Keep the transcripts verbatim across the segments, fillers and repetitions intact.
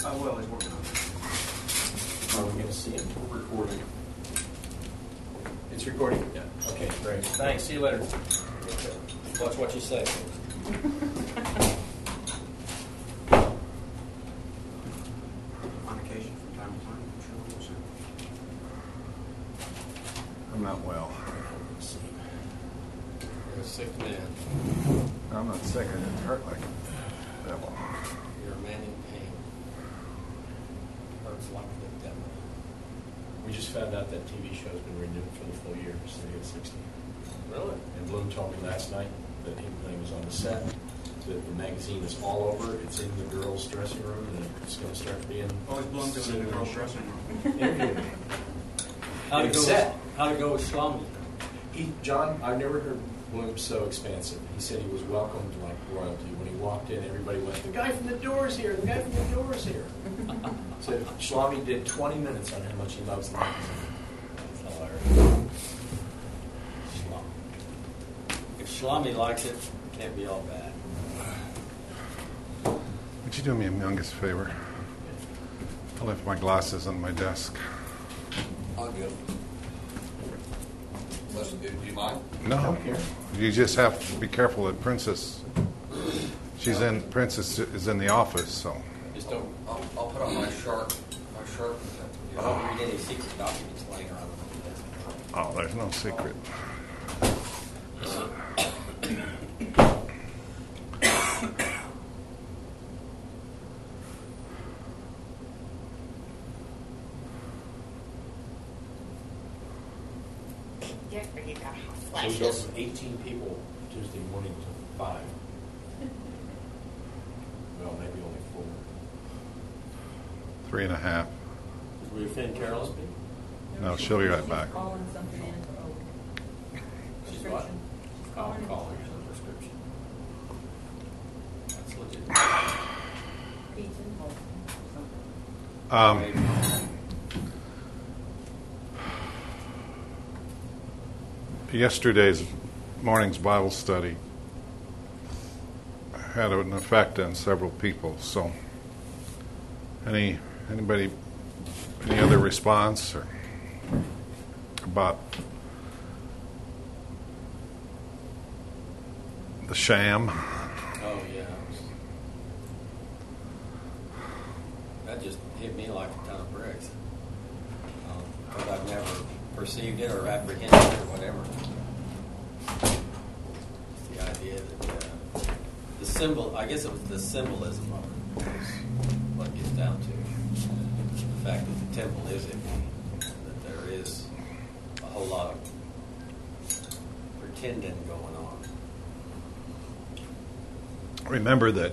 Oh, well, he's working on it. Are we going to see him? We're recording. It's recording? Yeah. Okay, great. Thanks. See you later. Watch what you say. On occasion, from time to time, I'm sure we'll see. I'm not well. You're a sick man. I'm not sick. I didn't hurt like a devil. You're a man in pain. Hurts like the devil. We just found out that T V show's been renewed for the full year, so they get sixty. Really? And Bloom told me last night that he, when he was on the set, that the magazine is all over. It's in the girls' dressing room, and it's going to start being. Oh, is Bloom doing it in the girls' dressing room? Interviewing. How'd it It's go? set. How'd it go with Shlomi? He, John, I've never heard Bloom so expansive. He said he was welcomed like royalty. When he walked in, everybody went, "The guy from the Doors here! The guy from the Doors here!" Said Shlomi did twenty minutes on how much he loves the magazine. That's hilarious. Shlomi. If Shlomi likes it, it can't be all bad. Would you do me a youngest favor? I left my glasses on my desk. I'll get them. Unless, do you mind? No. You just have to be careful that Princess, she's in, Princess is in the office, so. Just don't I'll, I'll put on my sharp, my sharp. You know, don't read any secret documents laying around on the desk. Oh, there's no secret. Yeah, but you got hot So we go flashes. from eighteen people Tuesday morning to five. Well, maybe only four. Three and a half. Did we offend Carolyn? No, she'll be right back. She's calling something in. She's what? She's Oh, calling. calling for the prescription. That's legit. Pizza and Bolton or something. Um, yesterday's morning's Bible study had an effect on several people. So, any anybody, any other response or about the sham? Oh, yeah. That just hit me like a ton of bricks. Because I've never perceived it or apprehended it or whatever. It's the idea that uh, the symbol, I guess it was the symbolism of it is what it gets down to. The fact that the temple is empty, that there is a whole lot of pretending going on. Remember that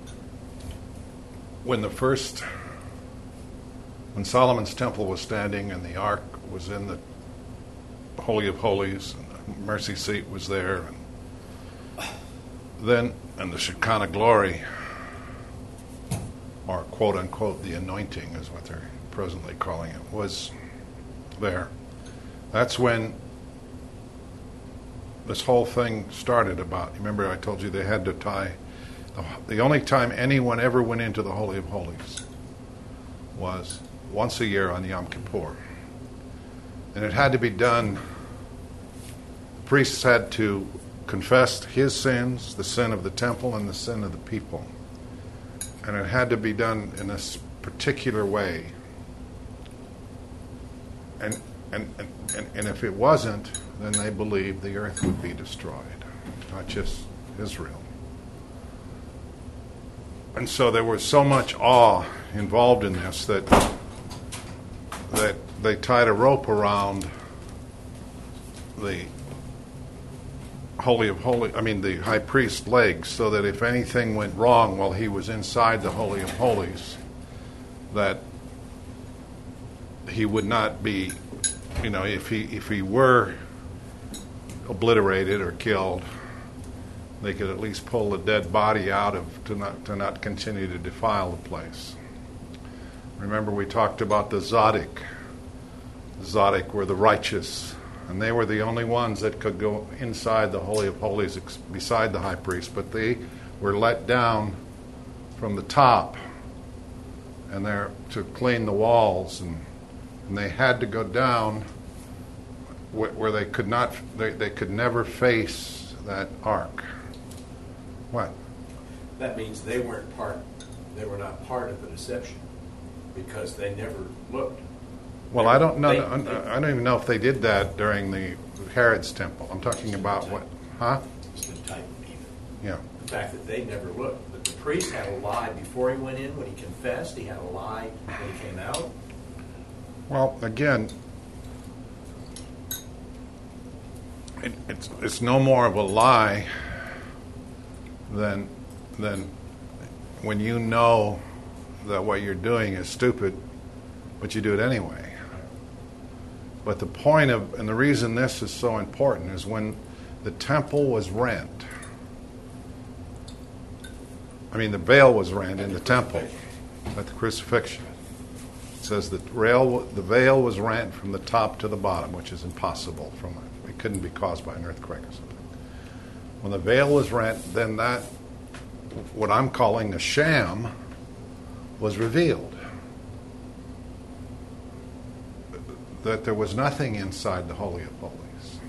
when the first, when Solomon's temple was standing and the ark was in the Holy of Holies, and the mercy seat was there, and then, and the Shekinah glory, or quote unquote, the anointing is what they're presently calling it, was there. That's when this whole thing started about, remember I told you they had to tie, the only time anyone ever went into the Holy of Holies was once a year on Yom Kippur. And it had to be done, the priests had to confess his sins, the sin of the temple and the sin of the people. And it had to be done in this particular way. And and, and, and, and if it wasn't, then they believed the earth would be destroyed, not just Israel. And so there was so much awe involved in this that that they tied a rope around the Holy of Holies, I mean the high priest's legs, so that if anything went wrong while he was inside the Holy of Holies, that he would not be, you know, if he if he were obliterated or killed, they could at least pull the dead body out of to not to not continue to defile the place. Remember, we talked about the Zadok. The Zadok were the righteous, and they were the only ones that could go inside the Holy of Holies beside the high priest, but they were let down from the top and they're to clean the walls, and, and they had to go down where, where they could not, they, they could never face that ark. What? That means they weren't part, they were not part of the deception because they never looked. Well, They I were- don't know. they- I they- don't even know if they did that during the Herod's temple. I'm talking about what? Huh? It's the type even. Yeah. The fact that they never looked. But the priest had a lie before he went in. When he confessed, he had a lie when he came out. Well, again, it, it's it's no more of a lie than than when you know that what you're doing is stupid, but you do it anyway. But the point of, and the reason this is so important is when the temple was rent. I mean, the veil was rent in the temple at the crucifixion. It says that rail, the veil was rent from the top to the bottom, which is impossible. From it couldn't be caused by an earthquake or something. When the veil was rent, then that, what I'm calling a sham, was revealed. That there was nothing inside the Holy of Holies.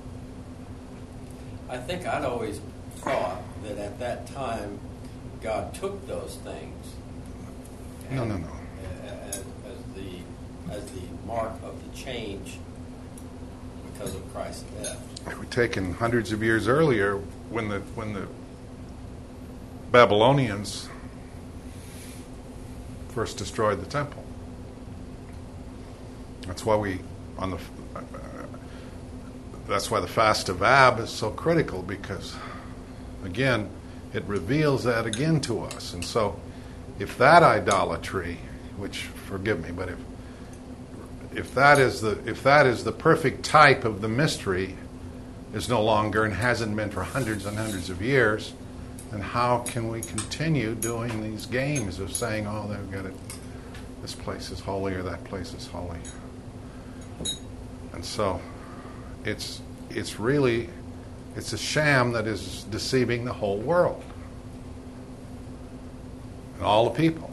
I think I'd always thought that at that time God took those things. No, no, and, no. uh, As, as the as the mark of the change because of Christ's death. It was taken hundreds of years earlier when the when the Babylonians first destroyed the temple. That's why we on the uh, that's why the fast of Ab is so critical, because again it reveals that again to us. And so if that idolatry, which forgive me, but if if that is the if that is the perfect type of the mystery, is no longer and hasn't been for hundreds and hundreds of years, then how can we continue doing these games of saying, oh, they've got it, this place is holy or that place is holy? And so it's it's really it's a sham that is deceiving the whole world and all the people.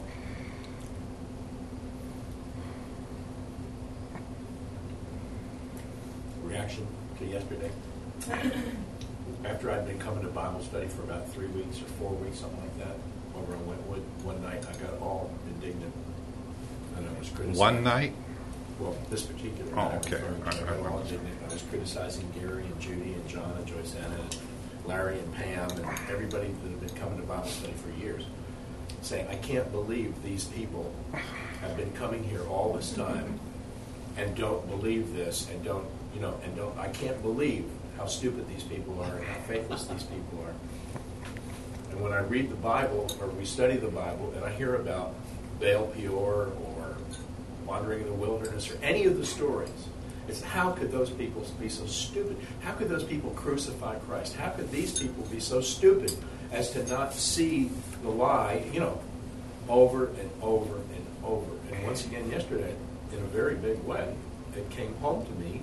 Reaction to yesterday. After I'd been coming to Bible study for about three weeks or four weeks, something like that, over on Wentwood, one night I got all indignant and I was criticizing. One night? Well, this particular Oh, night I was okay. referring to, I- I got I- all indignant. I was criticizing Gary and Judy and John and Joyce Anna and Larry and Pam and everybody that had been coming to Bible study for years, saying, I can't believe these people have been coming here all this time and don't believe this and don't, you know, and don't, I can't believe how stupid these people are and how faithless these people are. And when I read the Bible, or we study the Bible, and I hear about Baal Peor or wandering in the wilderness or any of the stories, it's how could those people be so stupid? How could those people crucify Christ? How could these people be so stupid as to not see the lie, you know, over and over and over? And once again yesterday, in a very big way, it came home to me.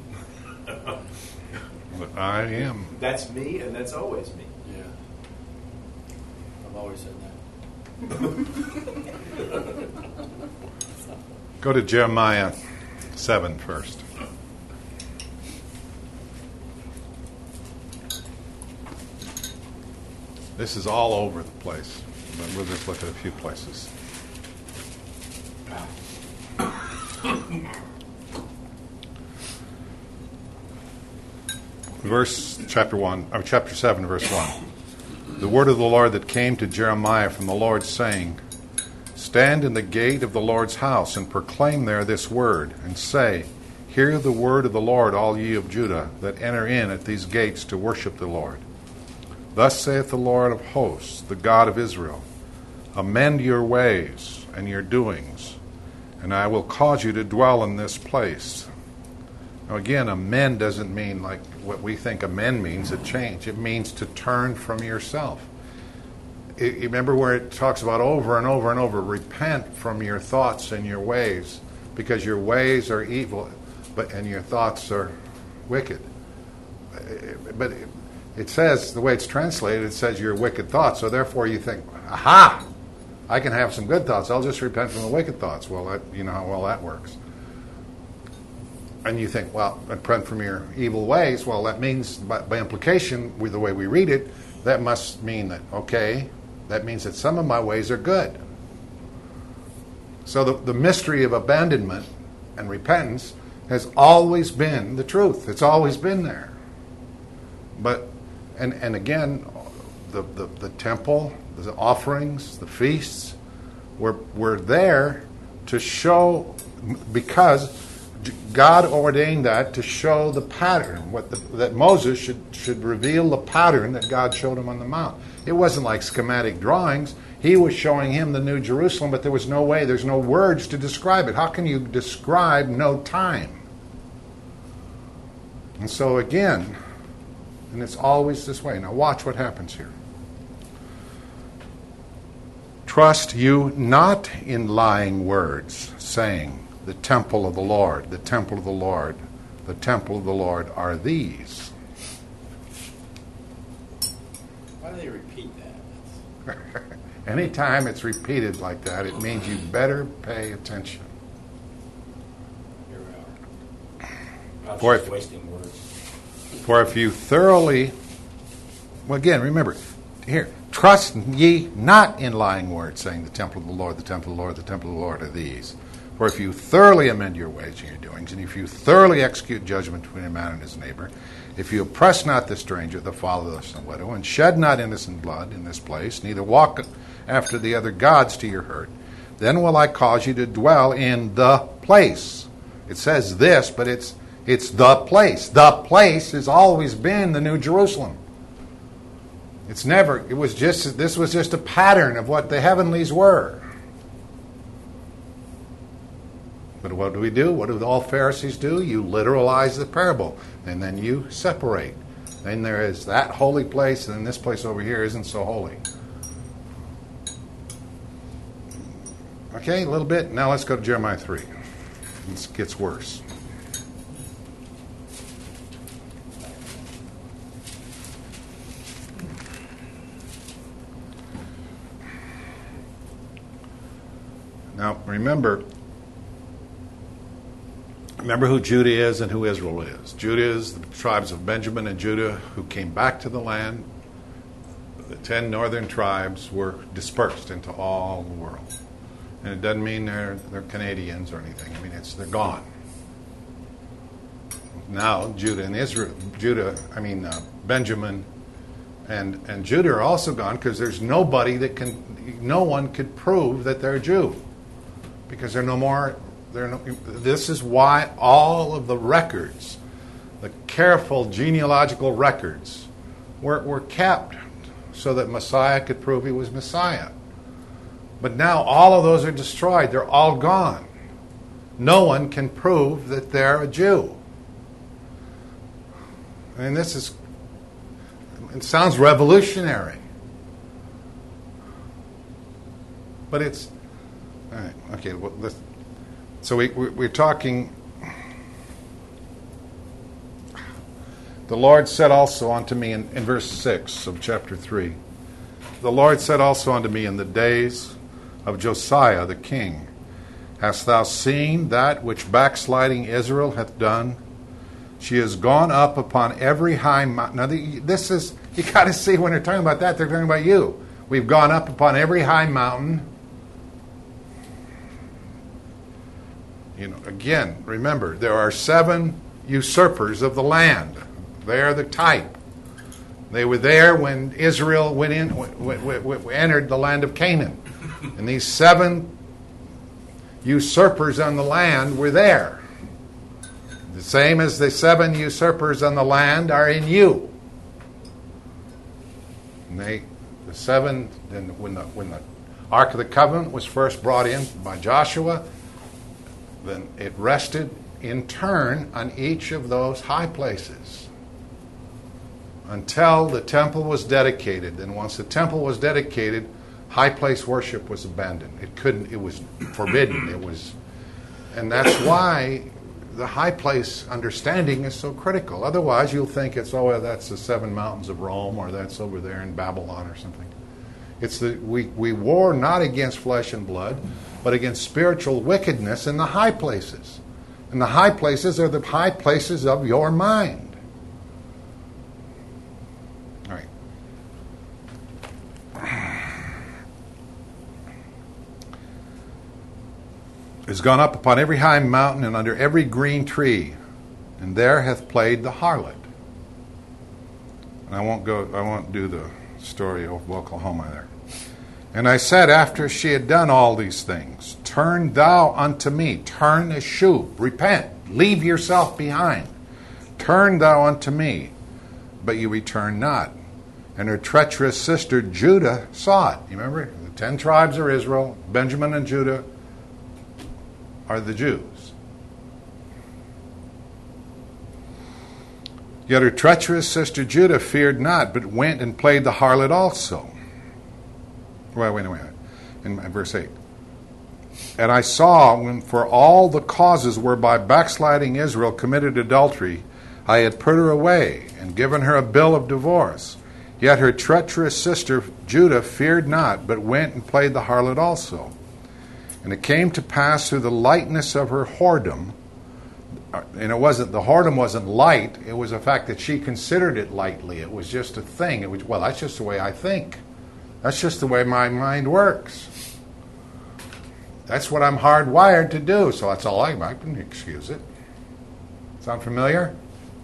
But I am. That's me, and that's always me. Yeah. I've always said that. Go to Jeremiah seven first. This is all over the place, but we'll just look at a few places. Verse chapter one, or chapter seven, verse one. The word of the Lord that came to Jeremiah from the Lord, saying, Stand in the gate of the Lord's house, and proclaim there this word, and say, Hear the word of the Lord, all ye of Judah, that enter in at these gates to worship the Lord. Thus saith the Lord of hosts, the God of Israel, Amend your ways and your doings, and I will cause you to dwell in this place. Now again, amend doesn't mean like what we think amend means, a change. It means to turn from yourself. You remember where it talks about over and over and over, repent from your thoughts and your ways, because your ways are evil, but and your thoughts are wicked. But it says, the way it's translated, it says your wicked thoughts. So therefore you think, aha, I can have some good thoughts. I'll just repent from the wicked thoughts. Well, that, you know how well that works. And you think, well, repent from your evil ways. Well, that means, by, by implication, with the way we read it, that must mean that, okay, that means that some of my ways are good. So the, the mystery of abandonment and repentance has always been the truth. It's always been there. But, and, and again, the, the, the temple, the offerings, the feasts, were, were there to show, because God ordained that to show the pattern, what the, that Moses should, should reveal the pattern that God showed him on the mount. It wasn't like schematic drawings. He was showing him the New Jerusalem, but there was no way, there's no words to describe it. How can you describe no time? And so again, and it's always this way. Now watch what happens here. Trust you not in lying words, saying, the temple of the Lord, the temple of the Lord, the temple of the Lord are these. Why do they repeat that? Anytime it's repeated like that, it means you better pay attention. Here we are. I was For just if- wasting words. For if you thoroughly, well again, remember, here, trust ye not in lying words, saying the temple of the Lord, the temple of the Lord, the temple of the Lord are these. For if you thoroughly amend your ways and your doings, and if you thoroughly execute judgment between a man and his neighbor, if you oppress not the stranger, the fatherless and the widow, and shed not innocent blood in this place, neither walk after the other gods to your hurt, then will I cause you to dwell in the place. It says this, but it's it's the place. The place has always been the New Jerusalem. It's never, it was just, this was just a pattern of what the heavenlies were. But what do we do? What do all Pharisees do? You literalize the parable, and then you separate. Then there is that holy place, and then this place over here isn't so holy. Okay, a little bit. Now let's go to Jeremiah three. It gets worse. Now, remember, remember who Judah is and who Israel is. Judah is the tribes of Benjamin and Judah who came back to the land. The ten northern tribes were dispersed into all the world. And it doesn't mean they're, they're Canadians or anything. I mean, it's they're gone. Now, Judah and Israel, Judah, I mean, uh, Benjamin and, and Judah are also gone because there's nobody that can, no one could prove that they're a Jew. Because they're no more, they're no, this is why all of the records, the careful genealogical records, were, were kept so that Messiah could prove he was Messiah. But now all of those are destroyed. They're all gone. No one can prove that they're a Jew. And this is, it sounds revolutionary. But it's, all right, okay. Well, let's, so we, we, we're talking. The Lord said also unto me in, in verse six of chapter three. The Lord said also unto me in the days of Josiah the king, hast thou seen that which backsliding Israel hath done? She has gone up upon every high mountain. Now, the, this is, you got to see when they're talking about that, they're talking about you. We've gone up upon every high mountain. You know, again, remember, there are seven usurpers of the land. They are the type. They were there when Israel went in, w- w- w- entered the land of Canaan. And these seven usurpers on the land were there. The same as the seven usurpers on the land are in you. And they, the seven, then when the when the Ark of the Covenant was first brought in by Joshua, then it rested in turn on each of those high places until the temple was dedicated. And once the temple was dedicated, high place worship was abandoned. It couldn't, it was forbidden. It was, and that's why the high place understanding is so critical. Otherwise, you'll think it's, oh, well, that's the seven mountains of Rome, or that's over there in Babylon or something. It's the we, we war not against flesh and blood, but against spiritual wickedness in the high places. And the high places are the high places of your mind. All right. Is gone up upon every high mountain and under every green tree, and there hath played the harlot. And I won't go. I won't do the story of Oklahoma there. And I said, after she had done all these things, turn thou unto me, turn eschub, repent, leave yourself behind. Turn thou unto me, but you return not. And her treacherous sister Judah saw it. You remember? The ten tribes are Israel, Benjamin and Judah are the Jews. Yet her treacherous sister Judah feared not, but went and played the harlot also. Wait, wait, wait. In verse eight. And I saw, when for all the causes whereby backsliding Israel committed adultery, I had put her away and given her a bill of divorce. Yet her treacherous sister Judah feared not, but went and played the harlot also. And it came to pass through the lightness of her whoredom, and it wasn't, the whoredom wasn't light, it was the fact that she considered it lightly. It was just a thing. It was, well, that's just the way I think. That's just the way my mind works. That's what I'm hardwired to do, so that's all I, I can excuse it. Sound familiar?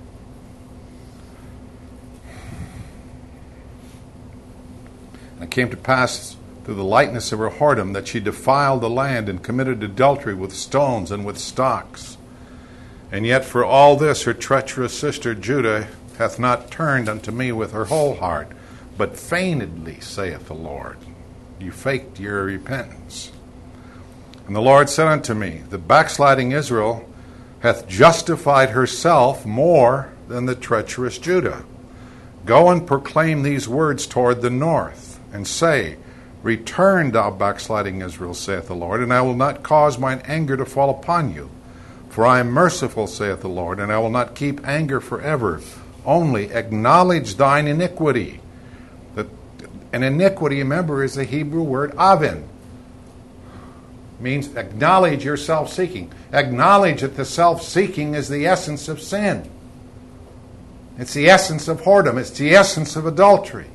And it came to pass through the lightness of her whoredom that she defiled the land and committed adultery with stones and with stocks. And yet for all this her treacherous sister Judah hath not turned unto me with her whole heart, but feignedly, saith the Lord. You faked your repentance. And the Lord said unto me, the backsliding Israel hath justified herself more than the treacherous Judah. Go and proclaim these words toward the north, and say, return, thou backsliding Israel, saith the Lord, and I will not cause mine anger to fall upon you. For I am merciful, saith the Lord, and I will not keep anger forever. Only acknowledge thine iniquity. That an iniquity, remember, is the Hebrew word avin. Means acknowledge your self-seeking. Acknowledge that the self-seeking is the essence of sin. It's the essence of whoredom. It's the essence of adultery.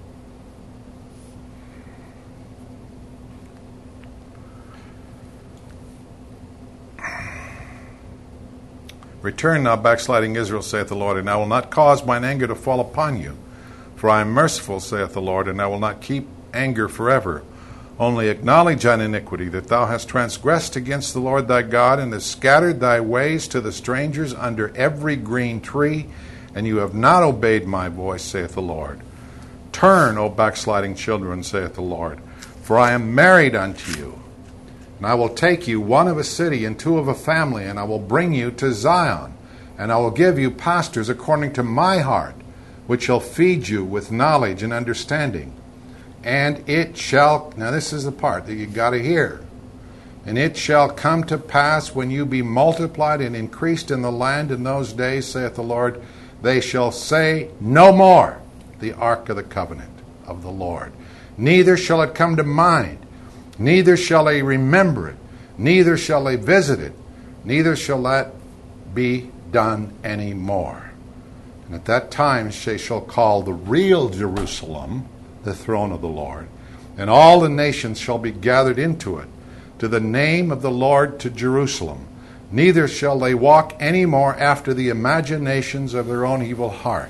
Return now, backsliding Israel, saith the Lord, and I will not cause mine anger to fall upon you. For I am merciful, saith the Lord, and I will not keep anger forever. Only acknowledge thine iniquity, that thou hast transgressed against the Lord thy God, and hast scattered thy ways to the strangers under every green tree, and you have not obeyed my voice, saith the Lord. Turn, O backsliding children, saith the Lord, for I am married unto you. And I will take you, one of a city and two of a family, and I will bring you to Zion. And I will give you pastors according to my heart, which shall feed you with knowledge and understanding. And it shall, now this is the part that you got to hear. And it shall come to pass when you be multiplied and increased in the land in those days, saith the Lord, they shall say no more, the ark of the covenant of the Lord. Neither shall it come to mind. Neither shall they remember it, neither shall they visit it, neither shall that be done any more. And at that time they shall call the real Jerusalem the throne of the Lord, and all the nations shall be gathered into it, to the name of the Lord to Jerusalem. Neither shall they walk any more after the imaginations of their own evil heart.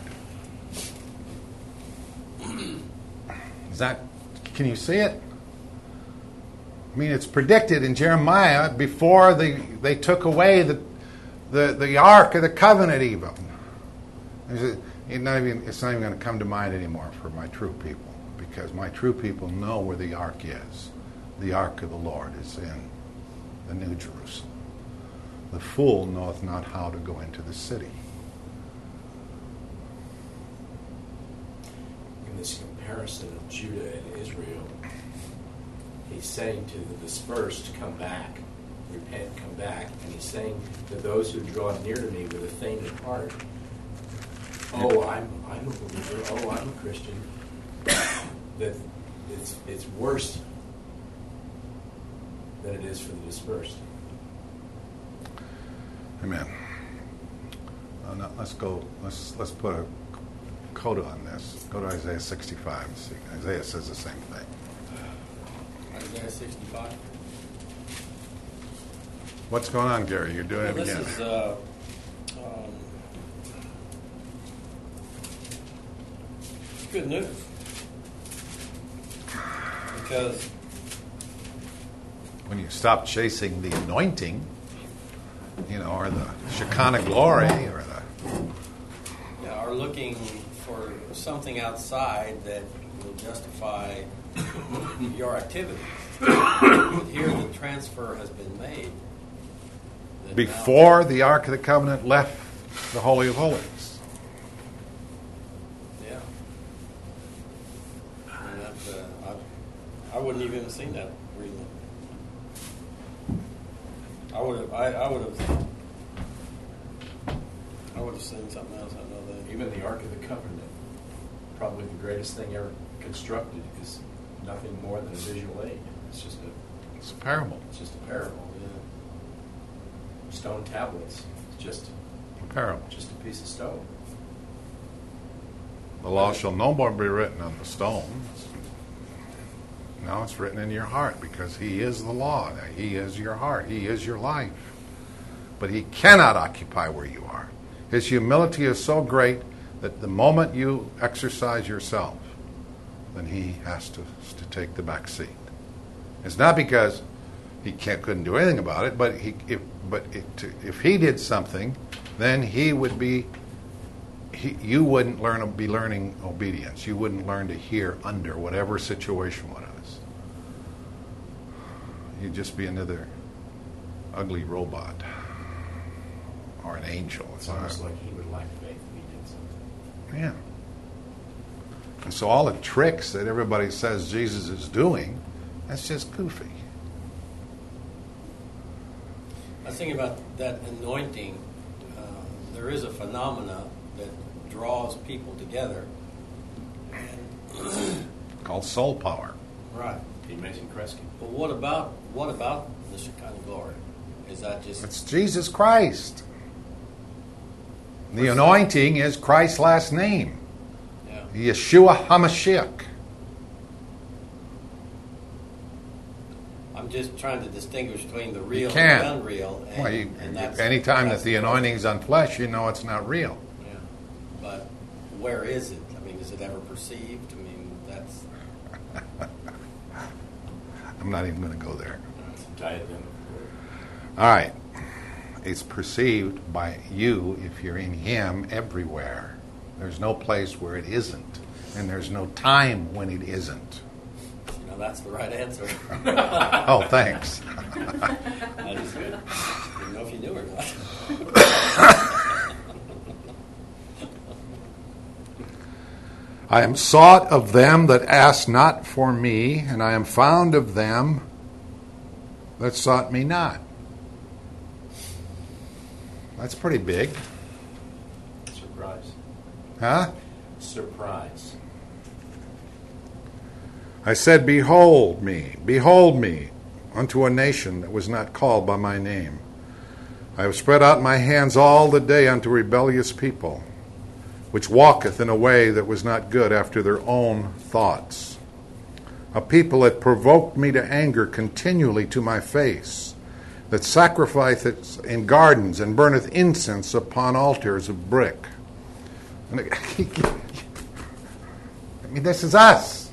Is that, can you see it? I mean, it's predicted in Jeremiah before they, they took away the, the, the Ark of the Covenant even. It's not even, it's not even going to come to mind anymore for my true people, because my true people know where the Ark is. The Ark of the Lord is in the New Jerusalem. The fool knoweth not how to go into the city. In this comparison of Judah and Israel, he's saying to the dispersed, come back, repent, come back. And he's saying to those who draw near to me with a fainted heart, oh, I'm I'm a believer, oh, I'm a Christian, that it's it's worse than it is for the dispersed. Amen. Uh, now let's go. Let's let's put a coda on this. Go to Isaiah sixty-five and see. Isaiah says the same thing. Isaiah sixty-five. What's going on, Gary? You're doing Well, it this again. is uh, um, good news because When you stop chasing the anointing, you know, or the Shekinah glory, or the you know, are looking for something outside that will justify your activities. But here, the transfer has been made. that now- before the Ark of the Covenant left the Holy of Holies. Yeah. And that, uh, I, I wouldn't even have seen that reading it. I would have. I, I would have. I would have seen something else. I know that. Even the Ark of the Covenant, probably the greatest thing ever constructed, is nothing more than a visual aid. It's just a It's a parable. it's just a parable. Stone tablets, it's just A parable. just a piece of stone. The law shall no more be written on the stones. No, it's written in your heart, because He is the law. He is your heart. He is your life. But He cannot occupy where you are. His humility is so great that the moment you exercise yourself, then He has to, to take the back seat. It's not because He can't, couldn't do anything about it, but he, if, but it, to, if He did something, then He would be. He, you wouldn't learn be learning obedience. You wouldn't learn to hear under whatever situation was. You'd just be another ugly robot or an angel. It's almost like he would lack faith if he did something. Yeah. And so all the tricks that everybody says Jesus is doing, that's just goofy. I was thinking about that anointing. Uh, there is a phenomena that draws people together. And Called soul power. right. The Amazing Kresge. But what about what about the Shekinah glory? Is that just It's Jesus Christ. The anointing is Christ's last name. yeah? Yeshua HaMashiach. I'm just trying to distinguish between the real can't. and the unreal. And, Well, you, and that's, anytime that's that the anointing is on flesh, you know it's not real. Yeah. But where is it? I mean, is it ever perceived? I mean, that's I'm not even going to go there. It's a diadem. All right. It's perceived by you, if you're in Him, everywhere. There's no place where it isn't. And there's no time when it isn't. you know that's the right answer. Oh, thanks. I just didn't know if you knew or not. I am sought of them that ask not for me, and I am found of them that sought me not. That's pretty big. Surprise. Huh? Surprise. I said, behold me, behold me, unto a nation that was not called by my name. I have spread out my hands all the day unto rebellious people, which walketh in a way that was not good after their own thoughts. A people that provoked me to anger continually to my face, that sacrificeth in gardens and burneth incense upon altars of brick. And I mean, this is us.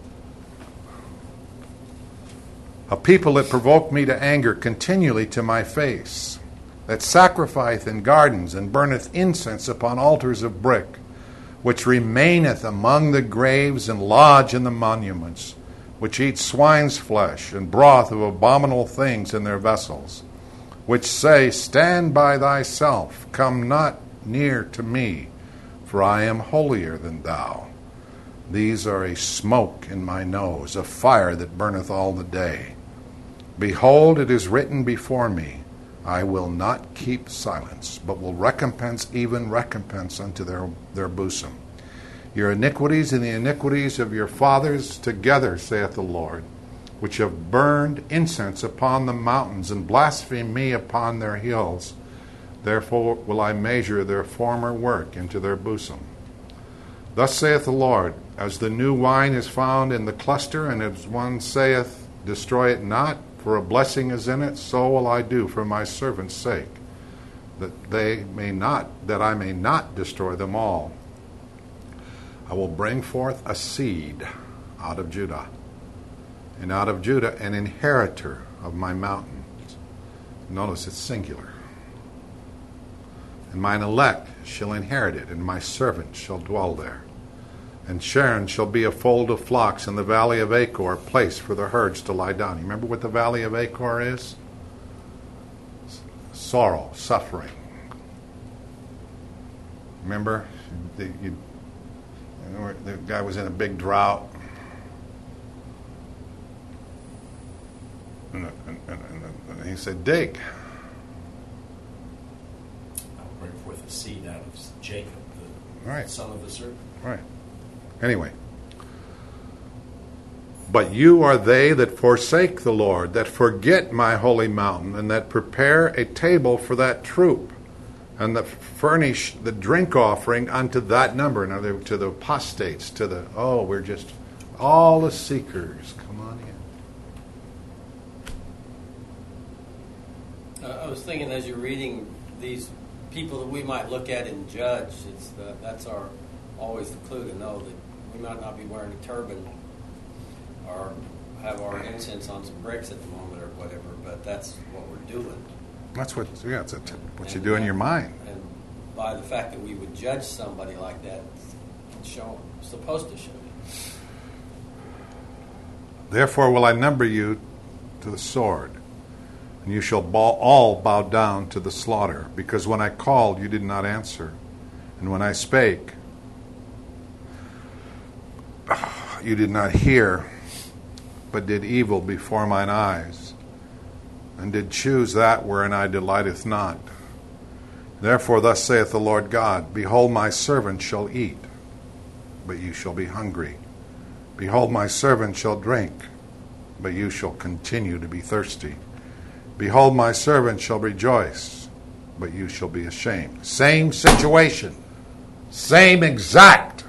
A people that provoke me to anger continually to my face, that sacrificeth in gardens and burneth incense upon altars of brick, which remaineth among the graves and lodge in the monuments, which eat swine's flesh and broth of abominable things in their vessels, which say, stand by thyself, come not near to me, for I am holier than thou. These are a smoke in my nose, a fire that burneth all the day. Behold, it is written before me, I will not keep silence, but will recompense, even recompense unto their, their bosom. your iniquities and the iniquities of your fathers together, saith the Lord, which have burned incense upon the mountains and blasphemed me upon their hills. Therefore will I measure their former work into their bosom. Thus saith the Lord, as the new wine is found in the cluster, and as one saith, destroy it not, for a blessing is in it, so will I do for my servants' sake, that they may not, that I may not destroy them all. I will bring forth a seed out of Judah, and out of Judah an inheritor of my mountains. Notice it's singular. And mine elect shall inherit it, and my servants shall dwell there. And Sharon shall be a fold of flocks, and the valley of Achor a place for the herds to lie down. You remember what the valley of Achor is? Sorrow, suffering. Remember, the, you, the guy was in a big drought. And, and, and, and he said, dig. I'll bring forth a seed out of Jacob, the Right. son of the serpent. Right. Anyway. But you are they that forsake the Lord, that forget my holy mountain, and that prepare a table for that troop, and that furnish the drink offering unto that number. Now, to the apostates, to the, oh, we're just, all the seekers, come on in. Uh, I was thinking as you're reading these people that we might look at and judge, it's the, that's our always the clue to know that we might not be wearing a turban or have our incense on some bricks at the moment or whatever, but that's what we're doing. That's what, yeah, it's a, what you And do in that- your mind. And by the fact that we would judge somebody like that, it's show, supposed to show you. Therefore will I number you to the sword, and you shall all bow down to the slaughter, because when I called, you did not answer, and when I spake, you did not hear, but did evil before mine eyes, and did choose that wherein I delighteth not. Therefore thus saith the Lord God, behold, my servant shall eat, but you shall be hungry. Behold, my servant shall drink, but you shall continue to be thirsty. Behold, my servant shall rejoice, but you shall be ashamed. Same situation. Same exact.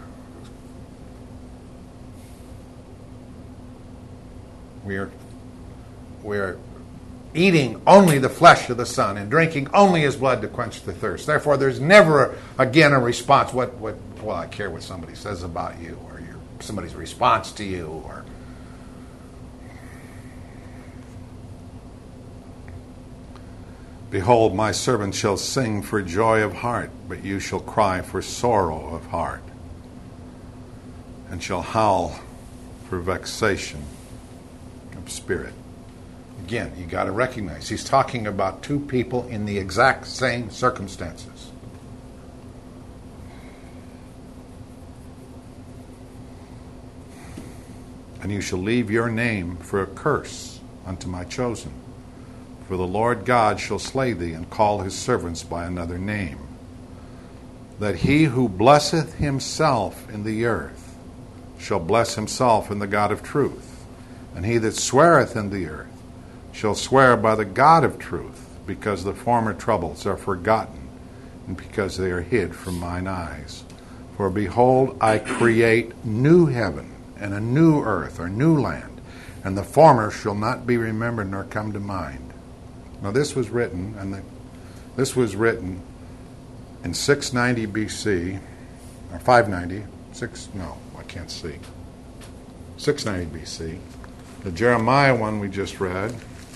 We are, we are eating only the flesh of the Son and drinking only his blood to quench the thirst. Therefore, there's never, again, a response. What, what, well, I care what somebody says about you, or your, somebody's response to you, or behold, my servant shall sing for joy of heart, but you shall cry for sorrow of heart, and shall howl for vexation of spirit. Again, you got to recognize he's talking about two people in the exact same circumstances. And you shall leave your name for a curse unto my chosen. For the Lord God shall slay thee, and call his servants by another name. That he who blesseth himself in the earth shall bless himself in the God of truth. And he that sweareth in the earth shall swear by the God of truth, because the former troubles are forgotten, and because they are hid from mine eyes. For behold, I create new heaven and a new earth, or new land, and the former shall not be remembered nor come to mind. Now this was written, and the, this was written in six ninety B C, or five ninety, six, no, I can't see, six ninety B C. The Jeremiah one we just read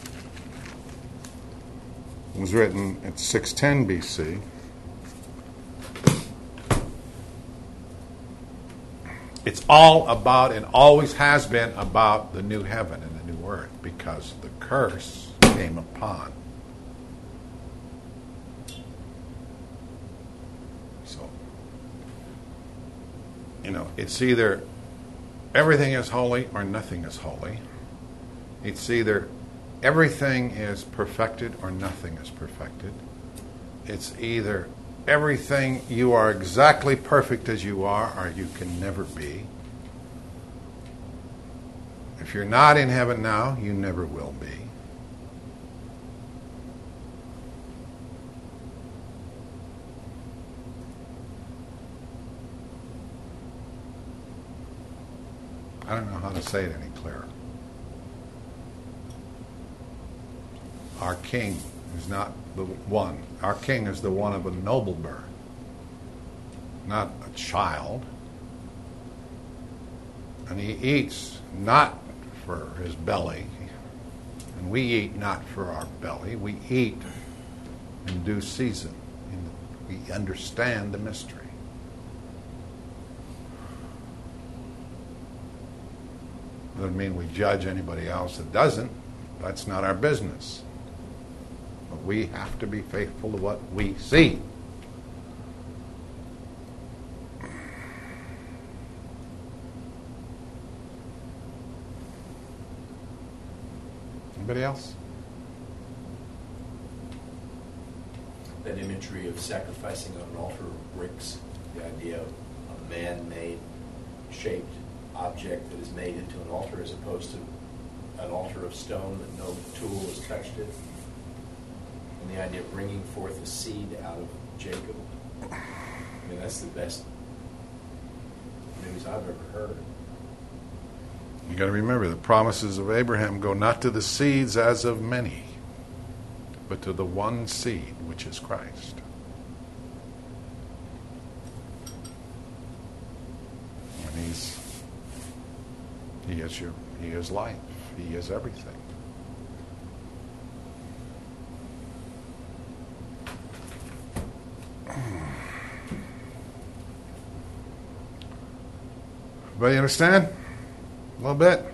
was written at six ten B C. It's all about, and always has been about, the new heaven and the new earth, because the curse came upon. So, you know, it's either everything is holy or nothing is holy. It's either everything is perfected or nothing is perfected. It's either everything, you are exactly perfect as you are, or you can never be. If you're not in heaven now, you never will be. I don't know how to say it any clearer. Our King is not the one. Our King is the one of a noble birth, not a child. And he eats not for his belly, and we eat not for our belly. We eat in due season. We understand the mystery. Doesn't mean we judge anybody else that doesn't. That's not our business. But we have to be faithful to what we see. Anybody else? That imagery of sacrificing on an altar of bricks, the idea of a man-made, shaped object that is made into an altar as opposed to an altar of stone that no tool has touched it. And the idea of bringing forth a seed out of Jacob. I mean, that's the best news I've ever heard. You got to remember, the promises of Abraham go not to the seeds as of many, but to the one seed, which is Christ. And he's he is your he is life. He is everything. Everybody understand? A little bit?